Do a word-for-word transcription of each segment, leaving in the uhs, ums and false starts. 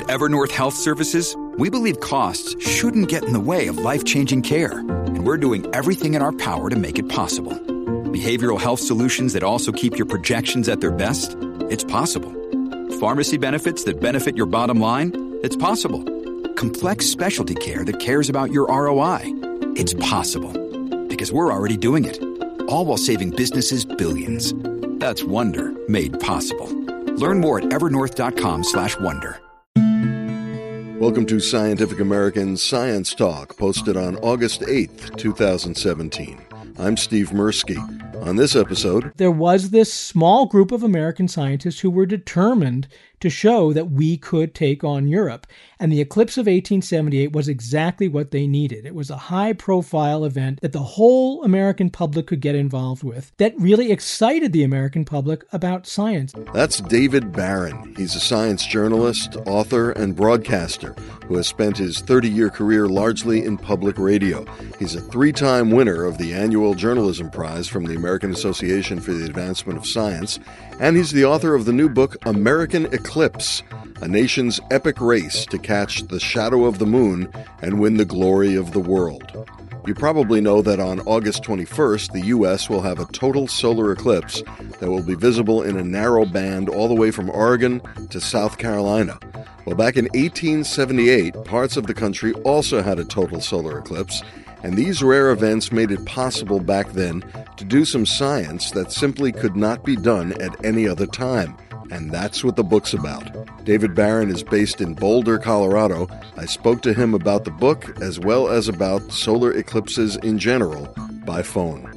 Evernorth Health Services, we believe costs shouldn't get in the way of life-changing care, and we're doing everything in our power to make it possible. Behavioral health solutions that also keep your projections at their best? It's possible. Pharmacy benefits that benefit your bottom line? It's possible. Complex specialty care that cares about your R O I? It's possible. Because we're already doing it. All while saving businesses billions. That's Wonder made possible. Learn more at evernorth.com slash wonder. Welcome to Scientific American's Science Talk, posted on August eighth, twenty seventeen. I'm Steve Mirsky. On this episode, there was this small group of American scientists who were determined to show that we could take on Europe. And the eclipse of eighteen seventy-eight was exactly what they needed. It was a high-profile event that the whole American public could get involved with that really excited the American public about science. That's David Barron. He's a science journalist, author, and broadcaster who has spent his thirty-year career largely in public radio. He's a three-time winner of the annual Journalism Prize from the American Association for the Advancement of Science, and he's the author of the new book, American Eclipse, a nation's epic race to catch the shadow of the moon and win the glory of the world. You probably know that on August twenty-first, the U S will have a total solar eclipse that will be visible in a narrow band all the way from Oregon to South Carolina. Well, back in eighteen seventy-eight, parts of the country also had a total solar eclipse, and these rare events made it possible back then to do some science that simply could not be done at any other time. And that's what the book's about. David Barron is based in Boulder, Colorado. I spoke to him about the book as well as about solar eclipses in general by phone.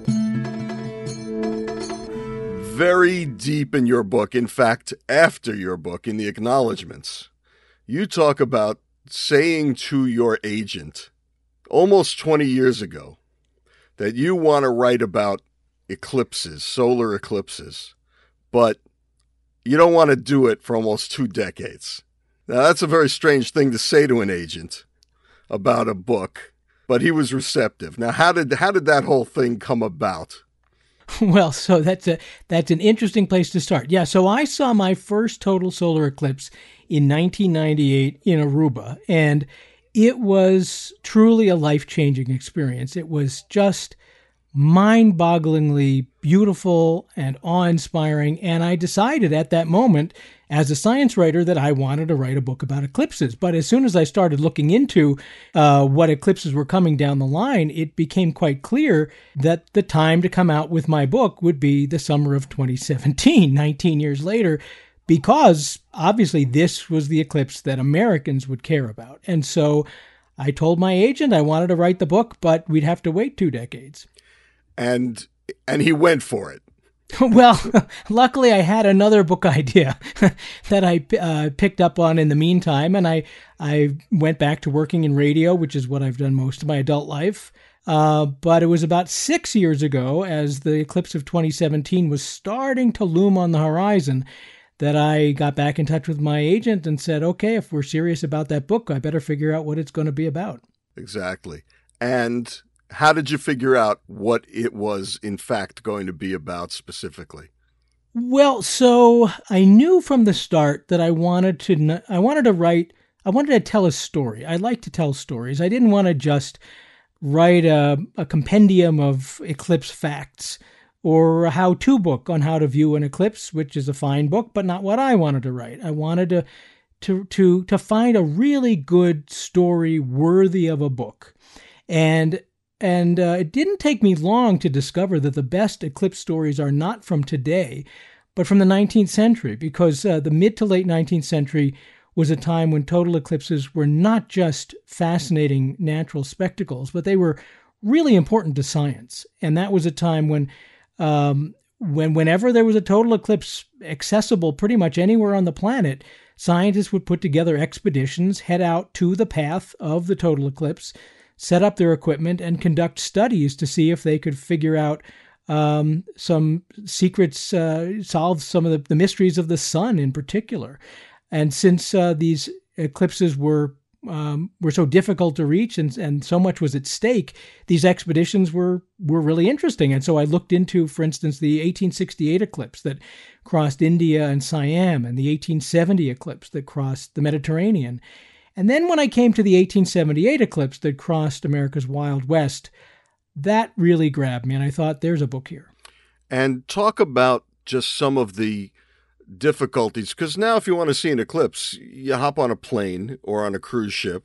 Very deep in your book, in fact, after your book, in the acknowledgments, you talk about saying to your agent almost twenty years ago that you want to write about eclipses, solar eclipses, but you don't want to do it for almost two decades. Now, that's a very strange thing to say to an agent about a book, but he was receptive. Now, how did how did that whole thing come about? Well, so that's a that's an interesting place to start. Yeah, so I saw my first total solar eclipse in nineteen ninety-eight in Aruba, and it was truly a life-changing experience. It was just mind-bogglingly beautiful and awe-inspiring, and I decided at that moment as a science writer that I wanted to write a book about eclipses. But as soon as I started looking into uh, what eclipses were coming down the line, it became quite clear that the time to come out with my book would be the summer of twenty seventeen, nineteen years later, because obviously this was the eclipse that Americans would care about. And so I told my agent I wanted to write the book, but we'd have to wait two decades. And and he went for it. Well, luckily I had another book idea that I uh, picked up on in the meantime, and I I went back to working in radio, which is what I've done most of my adult life. Uh, but it was about six years ago, as the eclipse of twenty seventeen was starting to loom on the horizon, that I got back in touch with my agent and said, okay, if we're serious about that book, I better figure out what it's going to be about. Exactly. And how did you figure out what it was, in fact, going to be about specifically? Well, so I knew from the start that I wanted to, I wanted to write, I wanted to tell a story. I like to tell stories. I didn't want to just write a, a compendium of eclipse facts or a how-to book on how to view an eclipse, which is a fine book, but not what I wanted to write. I wanted to, to, to, to find a really good story worthy of a book. And And uh, it didn't take me long to discover that the best eclipse stories are not from today, but from the nineteenth century, because uh, the mid to late nineteenth century was a time when total eclipses were not just fascinating natural spectacles, but they were really important to science. And that was a time when, um, when whenever there was a total eclipse accessible pretty much anywhere on the planet, scientists would put together expeditions, head out to the path of the total eclipse, set up their equipment, and conduct studies to see if they could figure out um, some secrets, uh, solve some of the, the mysteries of the sun in particular. And since uh, these eclipses were um, were so difficult to reach, and and so much was at stake. These expeditions were were really interesting, and so I looked into, for instance, the eighteen sixty-eight eclipse that crossed India and Siam, and the eighteen seventy eclipse that crossed the Mediterranean. And then when I came to the eighteen seventy-eight eclipse that crossed America's Wild West, that really grabbed me, and I thought, there's a book here. And talk about just some of the difficulties, because now if you want to see an eclipse, you hop on a plane or on a cruise ship,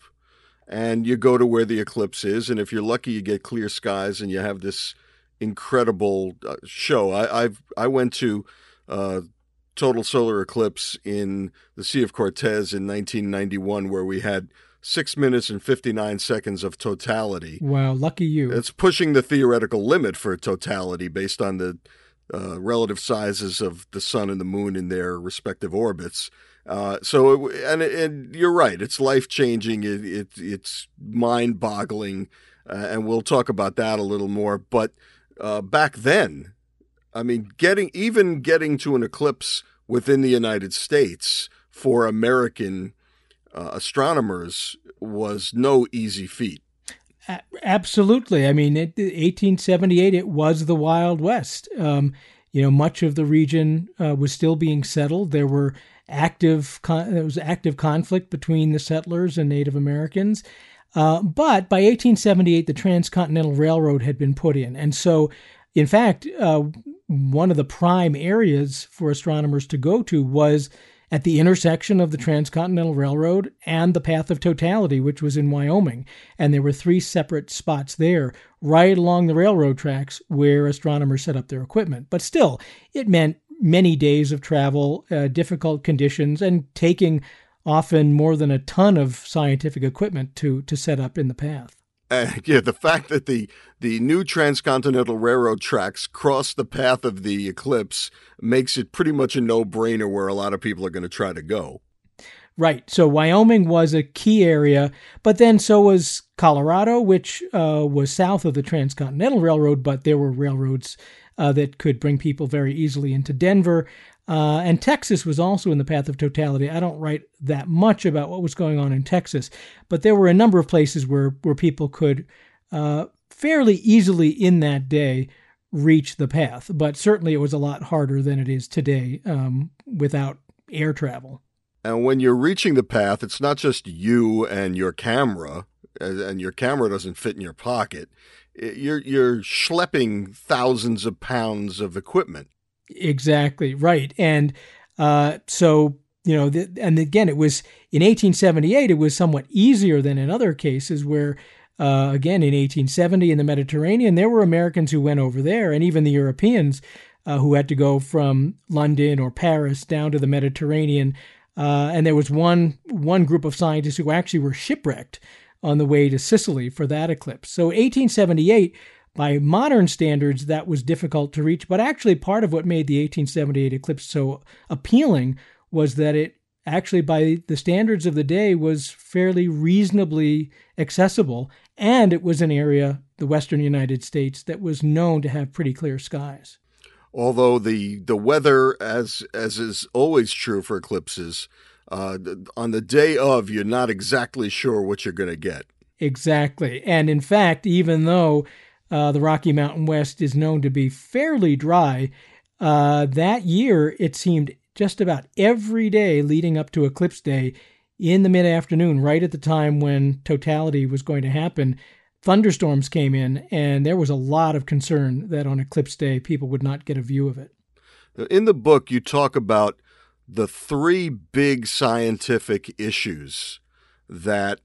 and you go to where the eclipse is, and if you're lucky, you get clear skies, and you have this incredible uh, show. I I've, I went to uh, total solar eclipse in the Sea of Cortez in nineteen ninety-one, where we had six minutes and fifty-nine seconds of totality. Wow, lucky you. It's pushing the theoretical limit for totality based on the uh, relative sizes of the sun and the moon in their respective orbits. Uh, so, it, and, and you're right, it's life-changing, it, it, it's mind-boggling, uh, and we'll talk about that a little more. But uh, back then, I mean, getting even getting to an eclipse within the United States for American uh, astronomers was no easy feat. A- absolutely. I mean, it, eighteen seventy-eight, it was the Wild West. Um, you know, much of the region uh, was still being settled. There were active, con- there was active conflict between the settlers and Native Americans. Uh, but by eighteen seventy-eight, the Transcontinental Railroad had been put in. And so, in fact, uh, one of the prime areas for astronomers to go to was at the intersection of the Transcontinental Railroad and the Path of Totality, which was in Wyoming. And there were three separate spots there right along the railroad tracks where astronomers set up their equipment. But still, it meant many days of travel, uh, difficult conditions, and taking often more than a ton of scientific equipment to, to set up in the path. Uh, yeah, the fact that the, the new Transcontinental Railroad tracks cross the path of the eclipse makes it pretty much a no-brainer where a lot of people are going to try to go. Right. So Wyoming was a key area, but then so was Colorado, which uh, was south of the Transcontinental Railroad, but there were railroads uh, that could bring people very easily into Denver. Uh, and Texas was also in the Path of Totality. I don't write that much about what was going on in Texas, but there were a number of places where, where people could uh, fairly easily in that day reach the path. But certainly it was a lot harder than it is today um, without air travel. And when you're reaching the path, it's not just you and your camera, and your camera doesn't fit in your pocket. You're, you're schlepping thousands of pounds of equipment. Exactly right. And uh, so, you know, the, and again, it was in eighteen seventy-eight, it was somewhat easier than in other cases where, uh, again, in eighteen seventy in the Mediterranean, there were Americans who went over there, and even the Europeans uh, who had to go from London or Paris down to the Mediterranean. Uh, and there was one one group of scientists who actually were shipwrecked on the way to Sicily for that eclipse. So eighteen seventy-eight, by modern standards, that was difficult to reach. But actually part of what made the eighteen seventy-eight eclipse so appealing was that it actually, by the standards of the day, was fairly reasonably accessible. And it was an area, the western United States, that was known to have pretty clear skies. Although the, the weather, as as is always true for eclipses, uh, on the day of, you're not exactly sure what you're going to get. Exactly. And in fact, even though Uh, the Rocky Mountain West is known to be fairly dry, Uh, that year, it seemed just about every day leading up to Eclipse Day in the mid-afternoon, right at the time when totality was going to happen, thunderstorms came in, and there was a lot of concern that on Eclipse Day, people would not get a view of it. In the book, you talk about the three big scientific issues that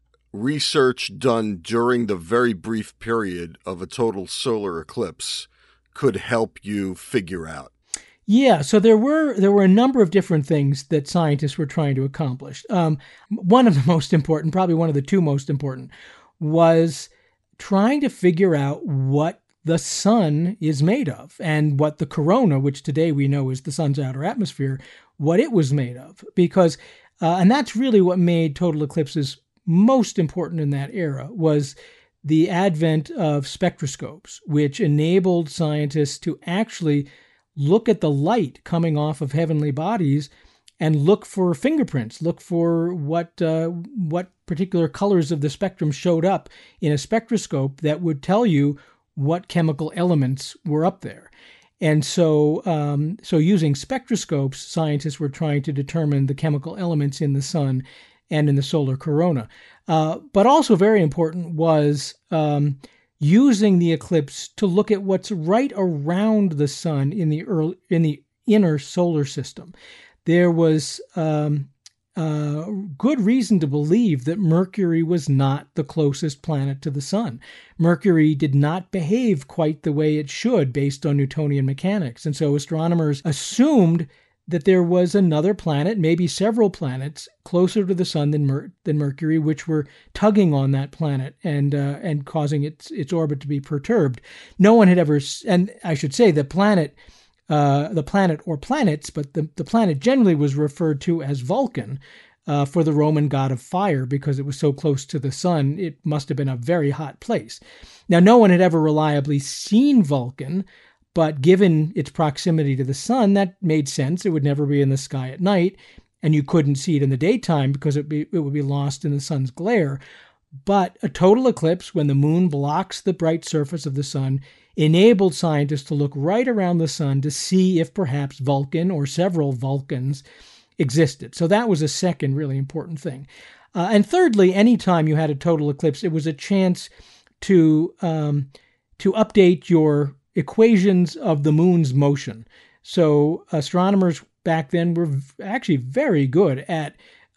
research done during the very brief period of a total solar eclipse could help you figure out. Yeah, so there were there were a number of different things that scientists were trying to accomplish. Um, one of the most important, probably one of the two most important, was trying to figure out what the sun is made of and what the corona, which today we know is the sun's outer atmosphere, what it was made of. Because, uh, and that's really what made total eclipses most important in that era, was the advent of spectroscopes, which enabled scientists to actually look at the light coming off of heavenly bodies and look for fingerprints, look for what uh, what particular colors of the spectrum showed up in a spectroscope that would tell you what chemical elements were up there. And so, um, so using spectroscopes, scientists were trying to determine the chemical elements in the sun and in the solar corona. Uh, but also very important was um, using the eclipse to look at what's right around the sun in the early, in the inner solar system. There was um, uh, good reason to believe that Mercury was not the closest planet to the sun. Mercury did not behave quite the way it should based on Newtonian mechanics. And so astronomers assumed that there was another planet, maybe several planets, closer to the sun than Mer- than Mercury, which were tugging on that planet and uh, and causing its its orbit to be perturbed. No one had ever, and I should say the planet, uh, the planet or planets, but the, the planet generally was referred to as Vulcan uh, for the Roman god of fire because it was so close to the sun. It must have been a very hot place. Now, no one had ever reliably seen Vulcan, but given its proximity to the sun, that made sense. It would never be in the sky at night, and you couldn't see it in the daytime because it, be, it would be lost in the sun's glare. But a total eclipse, when the moon blocks the bright surface of the sun, enabled scientists to look right around the sun to see if perhaps Vulcan or several Vulcans existed. So that was a second really important thing. Uh, and thirdly, anytime you had a total eclipse, it was a chance to um, to update your equations of the moon's motion. So astronomers back then were actually very good at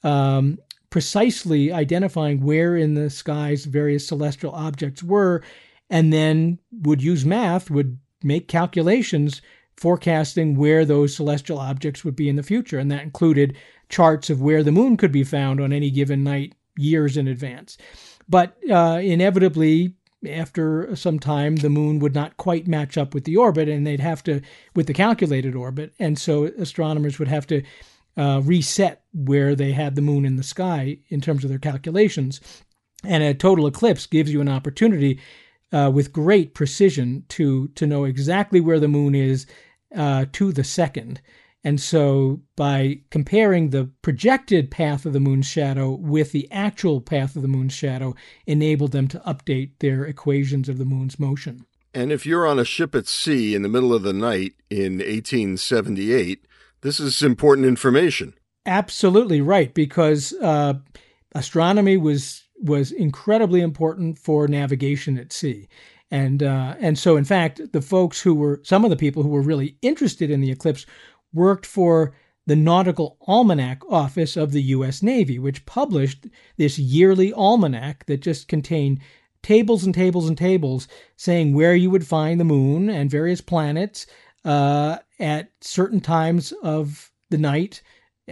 um, precisely identifying where in the skies various celestial objects were, and then would use math, would make calculations forecasting where those celestial objects would be in the future. And that included charts of where the moon could be found on any given night years in advance. But uh, inevitably, after some time, the moon would not quite match up with the orbit, and they'd have to, with the calculated orbit. And so astronomers would have to uh, reset where they had the moon in the sky in terms of their calculations. And a total eclipse gives you an opportunity uh, with great precision to, to know exactly where the moon is uh, to the second. And so by comparing the projected path of the moon's shadow with the actual path of the moon's shadow enabled them to update their equations of the moon's motion. And if you're on a ship at sea in the middle of the night in eighteen seventy-eight, this is important information. Absolutely right, because uh, astronomy was was incredibly important for navigation at sea. And uh, and so, in fact, the folks who were, some of the people who were really interested in the eclipse worked for the Nautical Almanac Office of the U S Navy, which published this yearly almanac that just contained tables and tables and tables saying where you would find the moon and various planets uh, at certain times of the night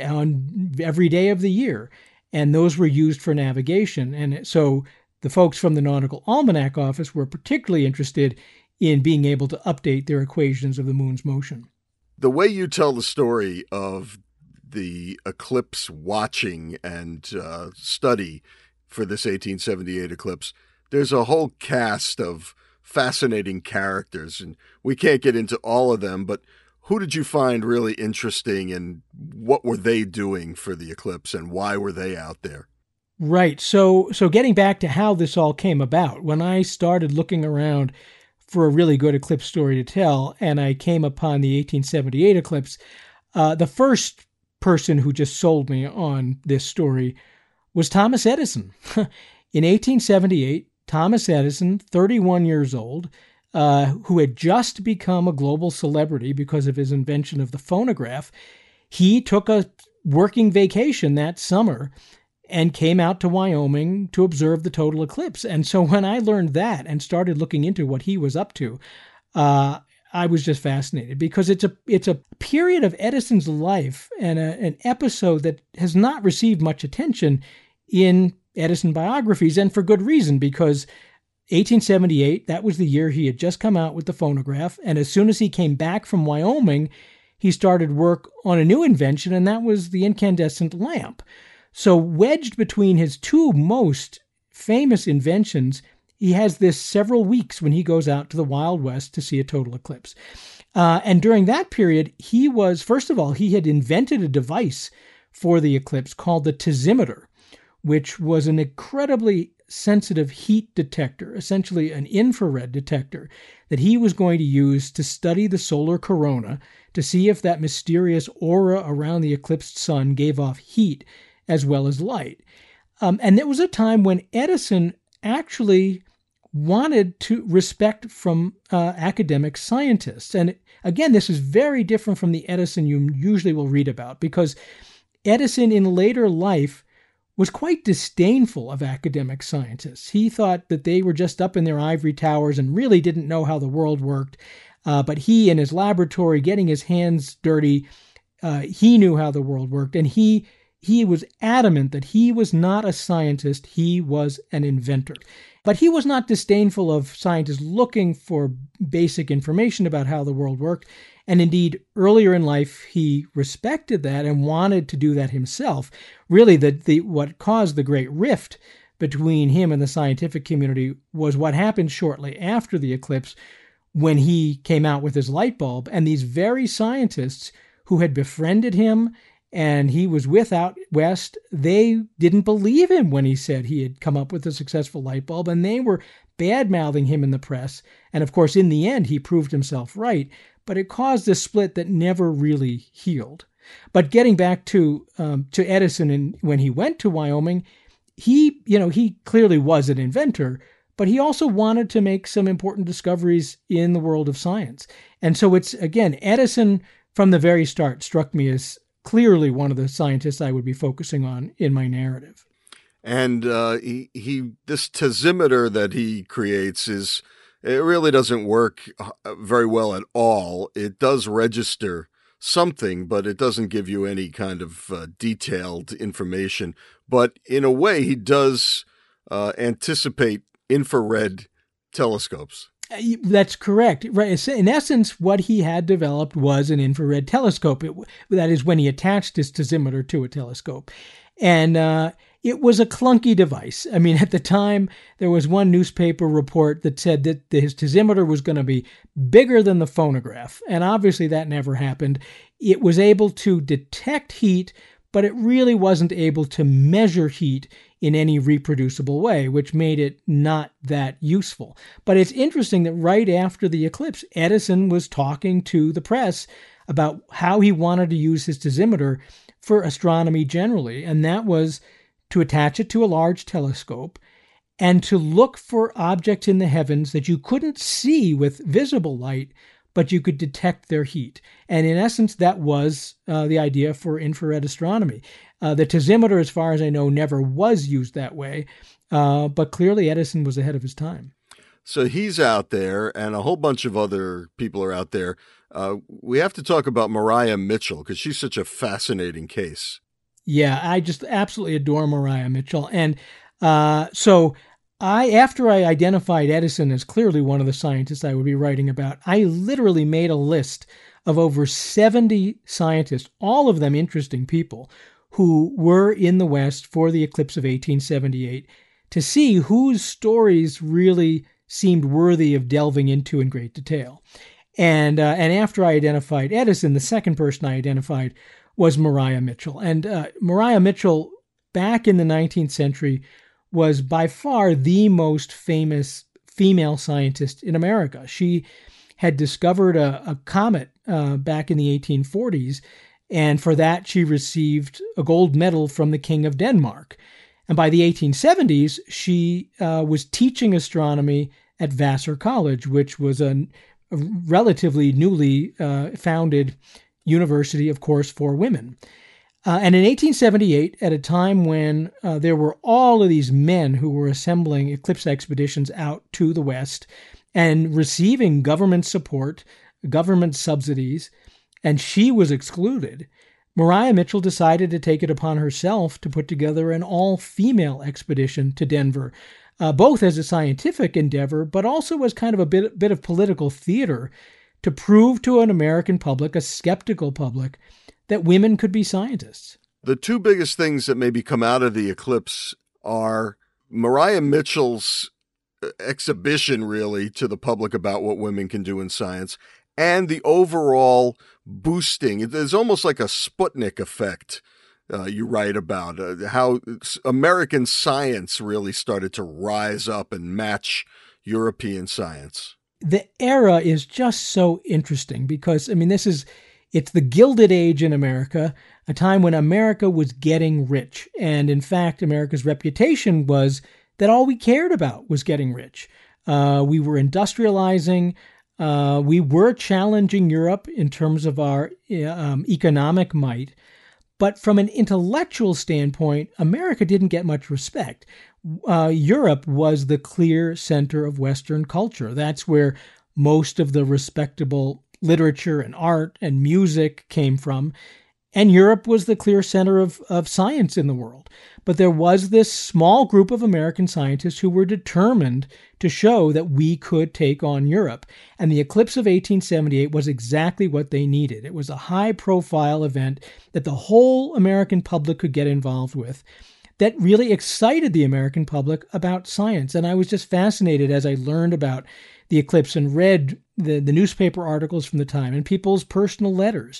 on every day of the year. And those were used for navigation. And so the folks from the Nautical Almanac Office were particularly interested in being able to update their equations of the moon's motion. The way you tell the story of the eclipse watching and uh, study for this eighteen seventy-eight eclipse, there's a whole cast of fascinating characters, and we can't get into all of them, but who did you find really interesting, and what were they doing for the eclipse, and why were they out there? Right. So, so getting back to how this all came about, when I started looking around for a really good eclipse story to tell, and I came upon the eighteen seventy-eight eclipse, uh, the first person who just sold me on this story was Thomas Edison. In eighteen seventy-eight, Thomas Edison, thirty-one years old, uh, who had just become a global celebrity because of his invention of the phonograph, he took a working vacation that summer and came out to Wyoming to observe the total eclipse. And so when I learned that and started looking into what he was up to, uh, I was just fascinated, because it's a it's a period of Edison's life and a, an episode that has not received much attention in Edison biographies, and for good reason, because eighteen seventy-eight, that was the year he had just come out with the phonograph, and as soon as he came back from Wyoming, he started work on a new invention, and that was the incandescent lamp. So wedged between his two most famous inventions, he has this several weeks when he goes out to the Wild West to see a total eclipse. Uh, and during that period, he was, first of all, he had invented a device for the eclipse called the tesimeter, which was an incredibly sensitive heat detector, essentially an infrared detector, that he was going to use to study the solar corona to see if that mysterious aura around the eclipsed sun gave off heat as well as light. Um, and there was a time when Edison actually wanted to respect from uh, academic scientists. And again, this is very different from the Edison you usually will read about, because Edison in later life was quite disdainful of academic scientists. He thought that they were just up in their ivory towers and really didn't know how the world worked. Uh, but he, in his laboratory, getting his hands dirty, uh, he knew how the world worked. And he he was adamant that he was not a scientist, he was an inventor. But he was not disdainful of scientists looking for basic information about how the world worked. And indeed, earlier in life, he respected that and wanted to do that himself. Really, the, the what caused the great rift between him and the scientific community was what happened shortly after the eclipse, when he came out with his light bulb. And these very scientists who had befriended him and he was with out west, they didn't believe him when he said he had come up with a successful light bulb, and they were bad-mouthing him in the press. And of course, in the end, he proved himself right, but it caused a split that never really healed. But getting back to um, to Edison, and when he went to Wyoming, he, you know, he clearly was an inventor, but he also wanted to make some important discoveries in the world of science. And so it's, again, Edison from the very start struck me as clearly one of the scientists I would be focusing on in my narrative. And uh, he, he this tesimeter that he creates is, it really doesn't work very well at all. It does register something, but it doesn't give you any kind of uh, detailed information. But in a way, he does uh, anticipate infrared telescopes. That's correct. Right. In essence, what he had developed was an infrared telescope. It, that is, when he attached his tesimeter to a telescope. And uh, it was a clunky device. I mean, at the time, there was one newspaper report that said that his tesimeter was going to be bigger than the phonograph. And obviously that never happened. It was able to detect heat, but it really wasn't able to measure heat in any reproducible way, which made it not that useful. But it's interesting that right after the eclipse, Edison was talking to the press about how he wanted to use his tesimeter for astronomy generally, and that was to attach it to a large telescope and to look for objects in the heavens that you couldn't see with visible light, but you could detect their heat. And in essence, that was uh, the idea for infrared astronomy. Uh, the tesimeter, as far as I know, never was used that way, uh, but clearly Edison was ahead of his time. So he's out there, and a whole bunch of other people are out there. Uh, we have to talk about Maria Mitchell, because she's such a fascinating case. Yeah, I just absolutely adore Maria Mitchell. And uh, so I, after I identified Edison as clearly one of the scientists I would be writing about, I literally made a list of over seventy scientists, all of them interesting people, who were in the West for the eclipse of eighteen seventy-eight, to see whose stories really seemed worthy of delving into in great detail. And uh, and after I identified Edison, the second person I identified was Maria Mitchell. And uh, Maria Mitchell, back in the nineteenth century, was by far the most famous female scientist in America. She had discovered a, a comet uh, back in the eighteen forties, and for that she received a gold medal from the King of Denmark. And by the eighteen seventies, she uh, was teaching astronomy at Vassar College, which was a, a relatively newly uh, founded university, of course, for women. Uh, and in eighteen seventy-eight, at a time when uh, there were all of these men who were assembling eclipse expeditions out to the West and receiving government support, government subsidies, and she was excluded, Maria Mitchell decided to take it upon herself to put together an all-female expedition to Denver, uh, both as a scientific endeavor, but also as kind of a bit, bit of political theater to prove to an American public, a skeptical public, that women could be scientists. The two biggest things that maybe come out of the eclipse are Maria Mitchell's exhibition, really, to the public about what women can do in science, and the overall boosting. There's almost like a Sputnik effect. Uh, you write about uh, how American science really started to rise up and match European science. The era is just so interesting because, I mean, this is, it's the Gilded Age in America, a time when America was getting rich. And in fact, America's reputation was that all we cared about was getting rich. Uh, we were industrializing. Uh, we were challenging Europe in terms of our um, economic might. But from an intellectual standpoint, America didn't get much respect. Uh, Europe was the clear center of Western culture. That's where most of the respectable literature and art and music came from. And Europe was the clear center of, of science in the world. But there was this small group of American scientists who were determined to show that we could take on Europe. And the eclipse of eighteen seventy-eight was exactly what they needed. It was a high-profile event that the whole American public could get involved with that really excited the American public about science. And I was just fascinated as I learned about the eclipse and read the, the newspaper articles from the time and people's personal letters.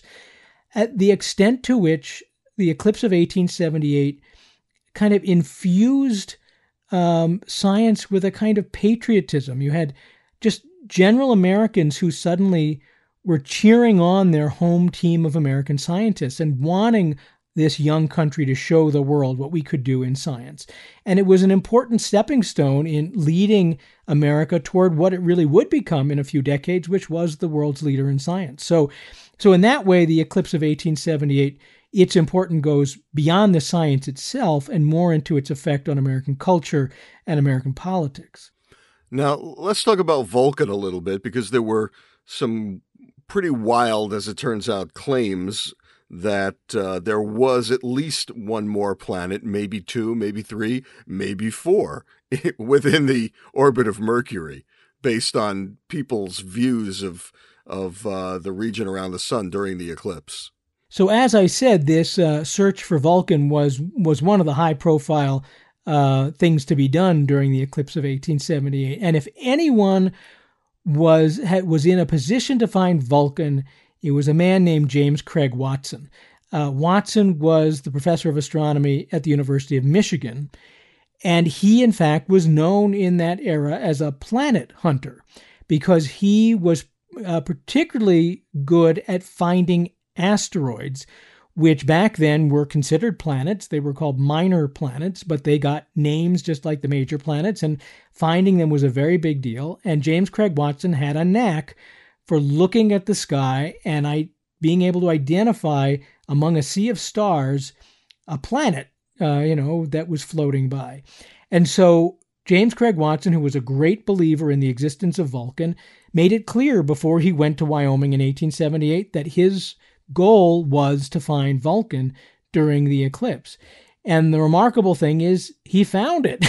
At the extent to which the eclipse of eighteen seventy-eight kind of infused um, science with a kind of patriotism. You had just general Americans who suddenly were cheering on their home team of American scientists and wanting this young country to show the world what we could do in science. And it was an important stepping stone in leading America toward what it really would become in a few decades, which was the world's leader in science. So, so in that way, the eclipse of eighteen seventy-eight, its importance goes beyond the science itself and more into its effect on American culture and American politics. Now, let's talk about Vulcan a little bit, because there were some pretty wild, as it turns out, claims that uh, there was at least one more planet, maybe two, maybe three, maybe four, within the orbit of Mercury, based on people's views of of uh, the region around the sun during the eclipse. So, as I said, this uh, search for Vulcan was was one of the high-profile uh, things to be done during the eclipse of eighteen seventy-eight. And if anyone was had, was in a position to find Vulcan, it was a man named James Craig Watson. Uh, Watson was the professor of astronomy at the University of Michigan, and he, in fact, was known in that era as a planet hunter because he was uh, particularly good at finding asteroids, which back then were considered planets. They were called minor planets, but they got names just like the major planets, and finding them was a very big deal. And James Craig Watson had a knack for looking at the sky and I being able to identify among a sea of stars a planet, uh, you know, that was floating by. And so James Craig Watson, who was a great believer in the existence of Vulcan, made it clear before he went to Wyoming in eighteen seventy-eight that his goal was to find Vulcan during the eclipse. And the remarkable thing is he found it.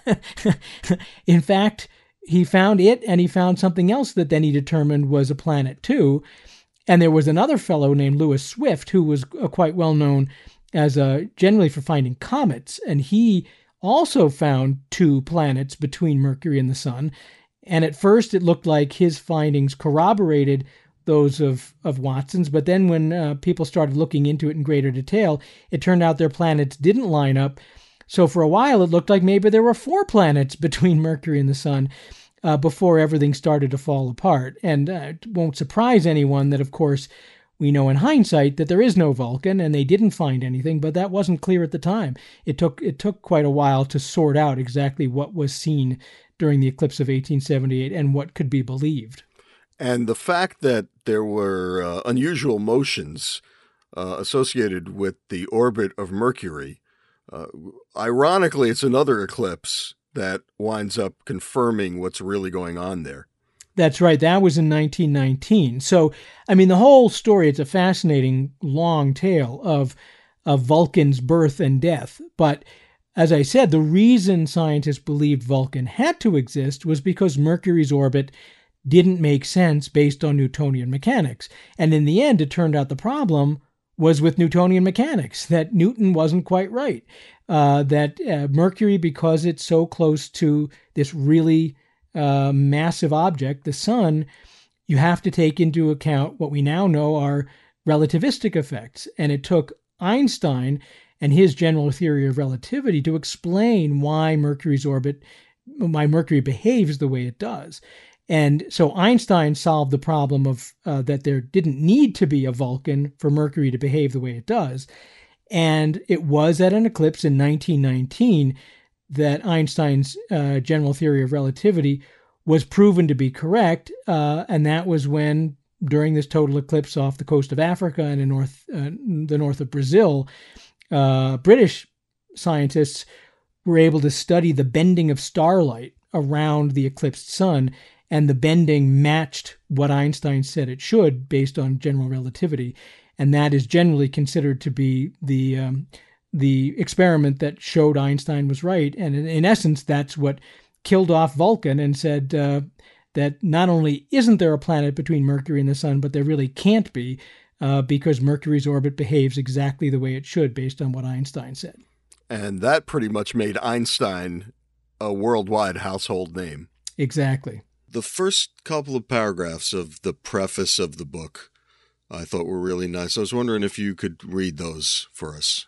In fact, he found it and he found something else that then he determined was a planet too. And there was another fellow named Lewis Swift who was quite well known as a, generally for finding comets. And he also found two planets between Mercury and the Sun. And at first it looked like his findings corroborated those of, of Watson's. But then when uh, people started looking into it in greater detail, it turned out their planets didn't line up. So for a while, it looked like maybe there were four planets between Mercury and the Sun uh, before everything started to fall apart. And uh, it won't surprise anyone that, of course, we know in hindsight that there is no Vulcan and they didn't find anything, but that wasn't clear at the time. It took it took quite a while to sort out exactly what was seen during the eclipse of eighteen seventy-eight and what could be believed. And the fact that there were uh, unusual motions uh, associated with the orbit of Mercury, uh, ironically, it's another eclipse that winds up confirming what's really going on there. That's right. That was in nineteen nineteen. So, I mean, the whole story, it's a fascinating long tale of, of Vulcan's birth and death. But as I said, the reason scientists believed Vulcan had to exist was because Mercury's orbit didn't make sense based on Newtonian mechanics. And in the end, it turned out the problem was with Newtonian mechanics, that Newton wasn't quite right. Uh, that uh, Mercury, because it's so close to this really uh, massive object, the sun, you have to take into account what we now know are relativistic effects. And it took Einstein and his general theory of relativity to explain why Mercury's orbit, why Mercury behaves the way it does. And so Einstein solved the problem of uh, that there didn't need to be a Vulcan for Mercury to behave the way it does. And it was at an eclipse in nineteen nineteen that Einstein's uh, general theory of relativity was proven to be correct. Uh, and that was when, during this total eclipse off the coast of Africa and in north, uh, the north of Brazil, uh, British scientists were able to study the bending of starlight around the eclipsed sun, and the bending matched what Einstein said it should based on general relativity. And that is generally considered to be the um, the experiment that showed Einstein was right. And in, in essence, that's what killed off Vulcan and said uh, that not only isn't there a planet between Mercury and the sun, but there really can't be uh, because Mercury's orbit behaves exactly the way it should based on what Einstein said. And that pretty much made Einstein a worldwide household name. Exactly. The first couple of paragraphs of the preface of the book I thought were really nice. I was wondering if you could read those for us.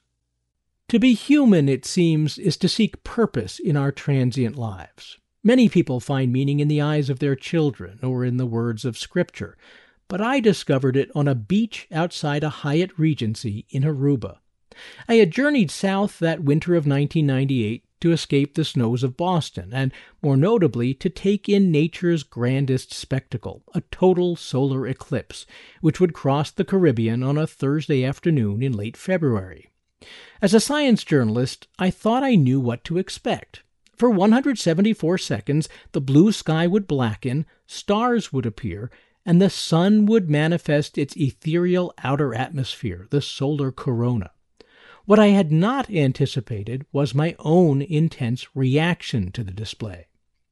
To be human, it seems, is to seek purpose in our transient lives. Many people find meaning in the eyes of their children or in the words of Scripture, but I discovered it on a beach outside a Hyatt Regency in Aruba. I had journeyed south that winter of nineteen ninety-eight to escape the snows of Boston, and more notably to take in nature's grandest spectacle, a total solar eclipse, which would cross the Caribbean on a Thursday afternoon in late February. As a science journalist, I thought I knew what to expect. For one hundred seventy-four seconds, the blue sky would blacken, stars would appear, and the sun would manifest its ethereal outer atmosphere, the solar corona. What I had not anticipated was my own intense reaction to the display.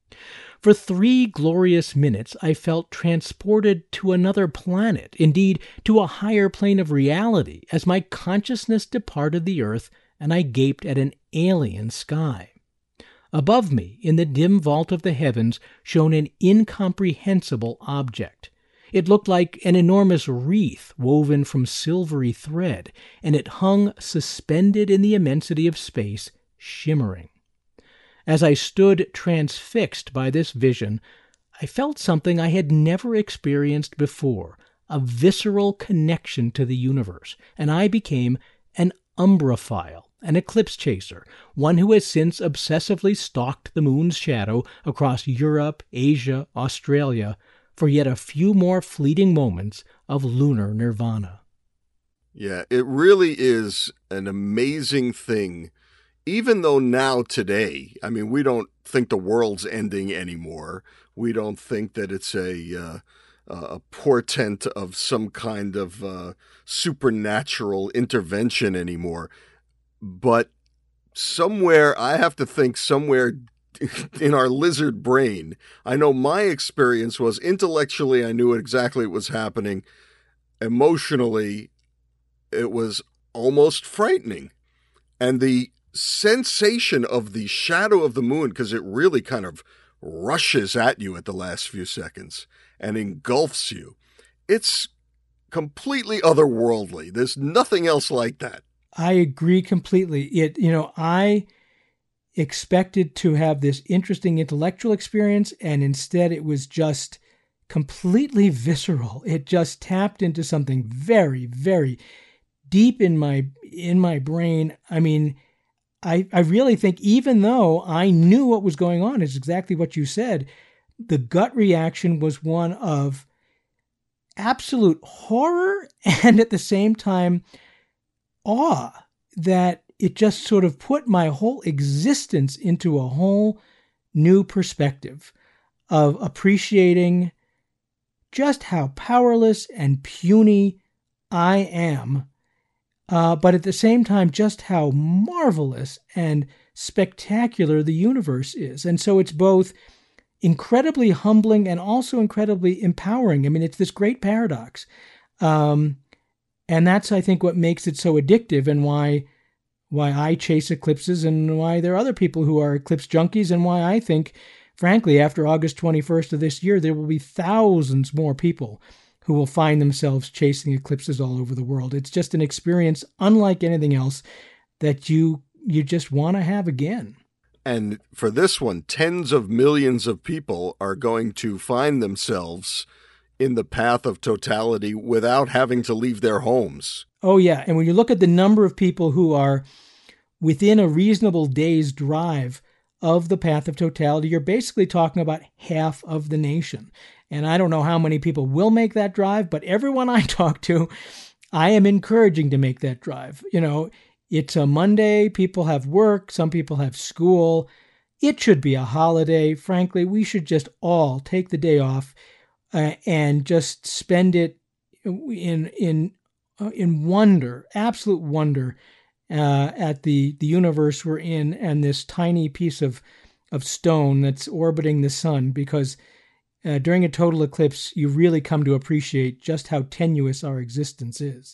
For three glorious minutes, I felt transported to another planet, indeed to a higher plane of reality, as my consciousness departed the earth and I gaped at an alien sky. Above me, in the dim vault of the heavens, shone an incomprehensible object. It looked like an enormous wreath woven from silvery thread, and it hung suspended in the immensity of space, shimmering. As I stood transfixed by this vision, I felt something I had never experienced before, a visceral connection to the universe, and I became an umbraphile, an eclipse chaser, one who has since obsessively stalked the moon's shadow across Europe, Asia, Australia, for yet a few more fleeting moments of lunar nirvana. Yeah, it really is an amazing thing. Even though now today, I mean, we don't think the world's ending anymore. We don't think that it's a uh, a portent of some kind of uh, supernatural intervention anymore. But somewhere, I have to think somewhere in our lizard brain, I know my experience was intellectually, I knew exactly what was happening. Emotionally, it was almost frightening. And the sensation of the shadow of the moon, because it really kind of rushes at you at the last few seconds and engulfs you, it's completely otherworldly. There's nothing else like that. I agree completely. It, you know, I expected to have this interesting intellectual experience, and instead it was just completely visceral. It just tapped into something very, very deep in my in my brain. I mean, I I really think, even though I knew what was going on, is exactly what you said, the gut reaction was one of absolute horror and at the same time awe, that it just sort of put my whole existence into a whole new perspective of appreciating just how powerless and puny I am, uh, but at the same time, just how marvelous and spectacular the universe is. And so it's both incredibly humbling and also incredibly empowering. I mean, it's this great paradox. Um, and that's, I think, what makes it so addictive, and why why I chase eclipses, and why there are other people who are eclipse junkies, and why I think frankly, after August twenty-first of this year, there will be thousands more people who will find themselves chasing eclipses all over the world. It's just an experience unlike anything else that you you just want to have again. And for this one, tens of millions of people are going to find themselves in the path of totality without having to leave their homes. Oh, yeah. And when you look at the number of people who are within a reasonable day's drive of the path of totality, you're basically talking about half of the nation. And I don't know how many people will make that drive, but everyone I talk to, I am encouraging to make that drive. You know, it's a Monday, people have work, some people have school. It should be a holiday. Frankly, we should just all take the day off uh, and just spend it in in uh, in wonder, absolute wonder uh, at the, the universe we're in and this tiny piece of, of stone that's orbiting the sun, because uh, during a total eclipse, you really come to appreciate just how tenuous our existence is.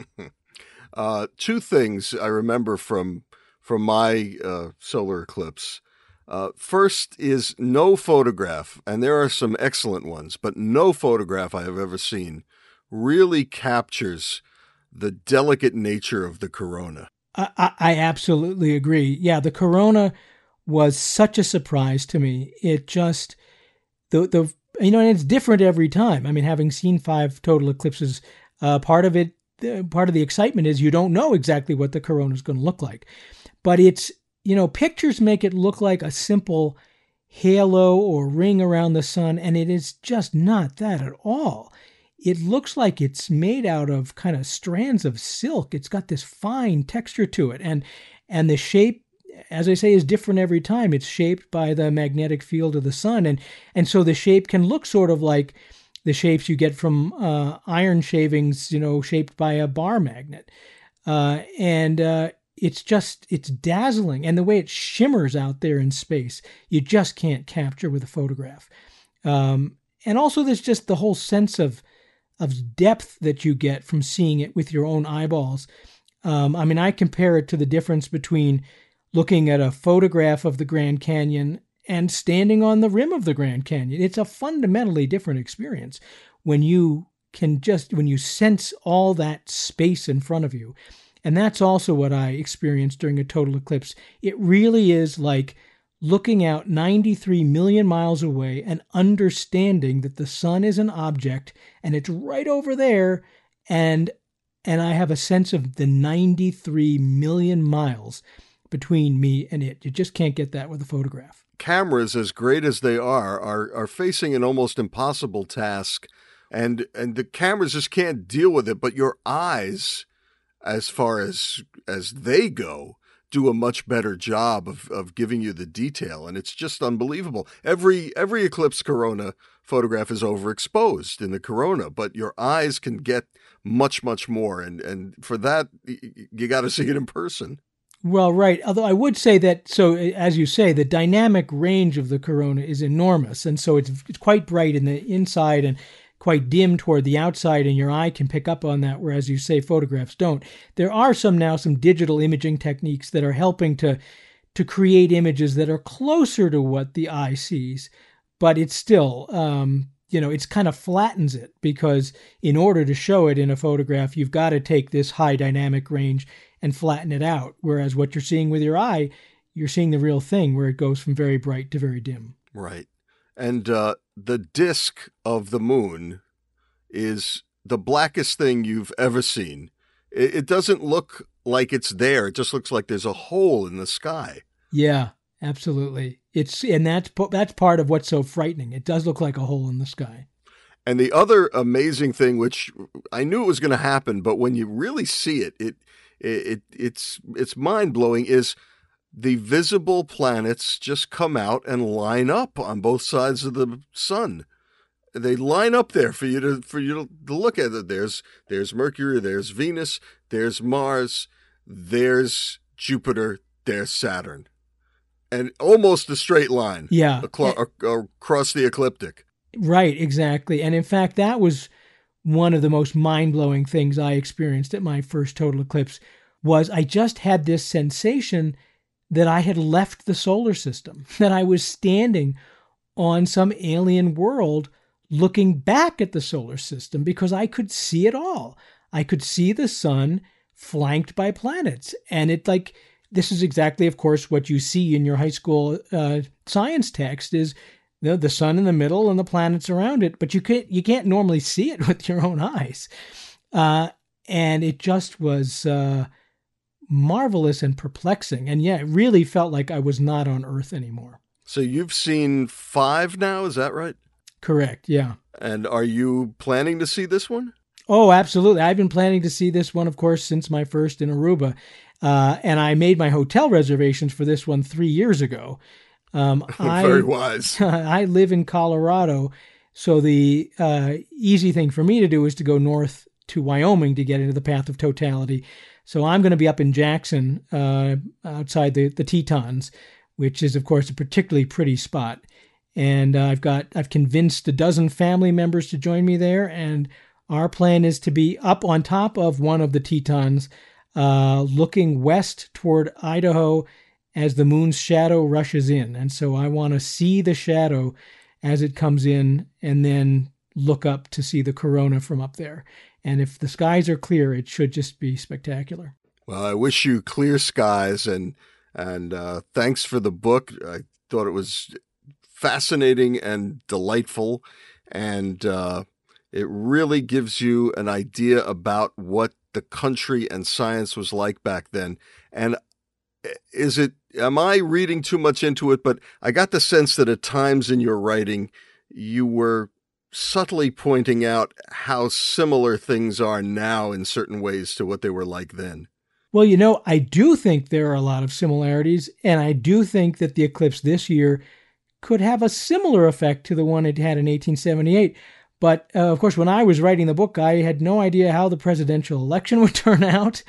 Uh, two things I remember from from my uh, solar eclipse. Uh, first is no photograph, and there are some excellent ones, but no photograph I have ever seen really captures the delicate nature of the corona. I, I absolutely agree. Yeah, the corona was such a surprise to me. It just, the the you know, and it's different every time. I mean, having seen five total eclipses, uh, part of it, part of the excitement is you don't know exactly what the corona is going to look like. But it's, you know, pictures make it look like a simple halo or ring around the sun, and it is just not that at all. It looks like it's made out of kind of strands of silk. It's got this fine texture to it. And and the shape, as I say, is different every time. It's shaped by the magnetic field of the sun. And, and so the shape can look sort of like the shapes you get from uh, iron shavings, you know, shaped by a bar magnet. Uh, and uh, it's just, it's dazzling. And the way it shimmers out there in space, you just can't capture with a photograph. Um, and also there's just the whole sense of of depth that you get from seeing it with your own eyeballs. Um, I mean, I compare it to the difference between looking at a photograph of the Grand Canyon and standing on the rim of the Grand Canyon. It's a fundamentally different experience when you can just, when you sense all that space in front of you. And that's also what I experienced during a total eclipse. It really is like looking out ninety-three million miles away and understanding that the sun is an object and it's right over there. And, and I have a sense of the ninety-three million miles between me and it. You just can't get that with a photograph. Cameras, as great as they are, are, are facing an almost impossible task. And, and the cameras just can't deal with it. But your eyes, as far as, as they go, do a much better job of, of giving you the detail. And it's just unbelievable. Every every eclipse corona photograph is overexposed in the corona, but your eyes can get much, much more. And, and for that, you got to see it in person. Well, right. Although I would say that, so as you say, the dynamic range of the corona is enormous. And so it's, it's quite bright in the inside and quite dim toward the outside, and your eye can pick up on that, whereas you say photographs don't. There are some now some digital imaging techniques that are helping to to create images that are closer to what the eye sees, but it's still, um, you know, it's kind of flattens it, because in order to show it in a photograph, you've got to take this high dynamic range and flatten it out, whereas what you're seeing with your eye, you're seeing the real thing, where it goes from very bright to very dim. Right. And uh, the disk of the moon is the blackest thing you've ever seen. It, it doesn't look like it's there. It just looks like there's a hole in the sky. Yeah, absolutely. It's and that's that's part of what's so frightening. It does look like a hole in the sky. And the other amazing thing, which I knew it was going to happen, but when you really see it, it it, it it's it's mind-blowing, is the visible planets just come out and line up on both sides of the sun. They line up there for you to for you to look at it. There's there's Mercury, there's Venus, there's Mars, there's Jupiter, there's Saturn, and almost a straight line. Yeah, across, across the ecliptic. Right, exactly. And in fact, that was one of the most mind-blowing things I experienced at my first total eclipse. Was I just had this sensation that I had left the solar system, that I was standing on some alien world looking back at the solar system, because I could see it all. I could see the sun flanked by planets. And it like, this is exactly, of course, what you see in your high school uh, science text is the, the sun in the middle and the planets around it. But you can't, you can't normally see it with your own eyes. Uh, and it just was uh, marvelous and perplexing. And yeah, it really felt like I was not on Earth anymore. So you've seen five now, is that right? Correct, yeah. And are you planning to see this one? Oh, absolutely. I've been planning to see this one, of course, since my first in Aruba. Uh, and I made my hotel reservations for this one three years ago. Um, Very I, wise. I live in Colorado, so the uh, easy thing for me to do is to go north to Wyoming to get into the path of totality. So I'm going to be up in Jackson, uh, outside the, the Tetons, which is, of course, a particularly pretty spot. And uh, I've got I've convinced a dozen family members to join me there, and our plan is to be up on top of one of the Tetons, uh, looking west toward Idaho as the moon's shadow rushes in. And so I want to see the shadow as it comes in and then look up to see the corona from up there. And if the skies are clear, it should just be spectacular. Well, I wish you clear skies, and and uh, thanks for the book. I thought it was fascinating and delightful, and uh, it really gives you an idea about what the country and science was like back then. And is it, am I reading too much into it? But I got the sense that at times in your writing, you were subtly pointing out how similar things are now in certain ways to what they were like then. Well, you know, I do think there are a lot of similarities, and I do think that the eclipse this year could have a similar effect to the one it had in eighteen seventy-eight. But, uh, of course, when I was writing the book, I had no idea how the presidential election would turn out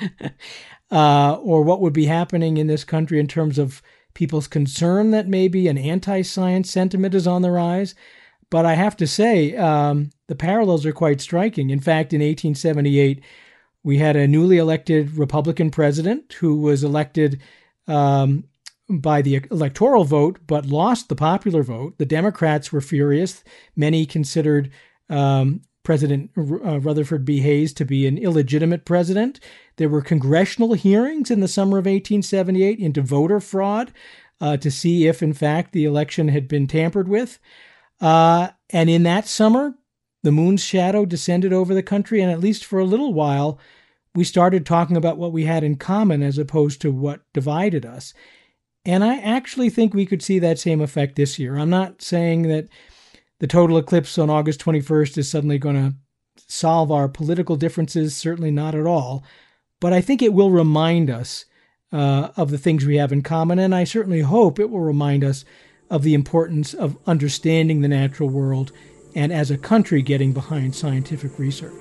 uh, or what would be happening in this country in terms of people's concern that maybe an anti-science sentiment is on the rise. But I have to say, um, the parallels are quite striking. In fact, in eighteen seventy-eight, we had a newly elected Republican president who was elected um, by the electoral vote, but lost the popular vote. The Democrats were furious. Many considered um, President uh, Rutherford B. Hayes to be an illegitimate president. There were congressional hearings in the summer of eighteen seventy-eight into voter fraud uh, to see if, in fact, the election had been tampered with. Uh, and in that summer, the moon's shadow descended over the country, and at least for a little while, we started talking about what we had in common as opposed to what divided us. And I actually think we could see that same effect this year. I'm not saying that the total eclipse on August twenty-first is suddenly going to solve our political differences, certainly not at all. But I think it will remind us uh, of the things we have in common, and I certainly hope it will remind us of the importance of understanding the natural world and as a country getting behind scientific research.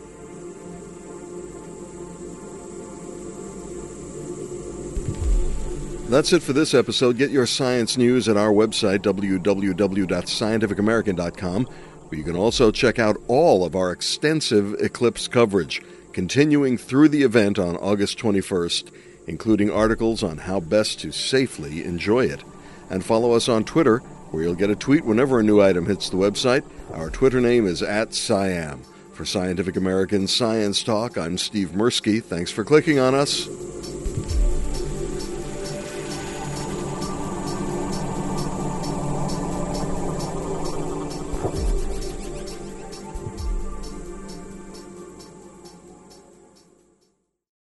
That's it for this episode. Get your science news at our website, w w w dot scientific american dot com, where you can also check out all of our extensive eclipse coverage, continuing through the event on August twenty-first, including articles on how best to safely enjoy it. And follow us on Twitter, where you'll get a tweet whenever a new item hits the website. Our Twitter name is at Siam. For Scientific American Science Talk, I'm Steve Mirsky. Thanks for clicking on us.